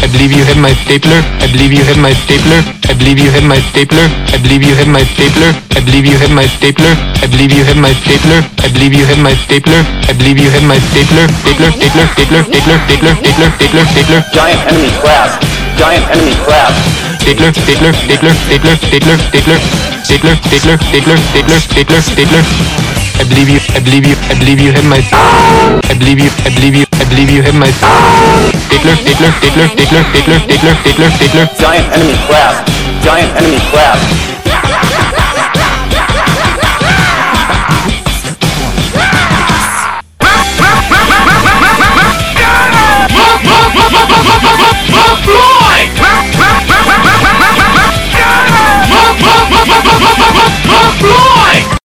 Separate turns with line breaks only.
I believe you have my stapler. I believe you have my stapler. I believe you have my stapler. I believe you have my stapler. I believe you have my stapler. I believe you have my stapler. I believe you have my stapler. I believe you have my stapler. Stapler, stapler, stapler, stapler, stapler, stapler, stapler, stapler.
Giant enemy crab. Giant enemy crab.
Stapler, stapler, stapler, stapler, stapler, stapler, stapler, stapler, stapler, stapler, stapler, stapler. I believe you, I believe you, I believe you have my I believe you, I believe you, I believe you have my stapler, stapler, stapler, stapler, stapler, stapler, stapler, stapler.
Giant enemy crab. Giant enemy crab.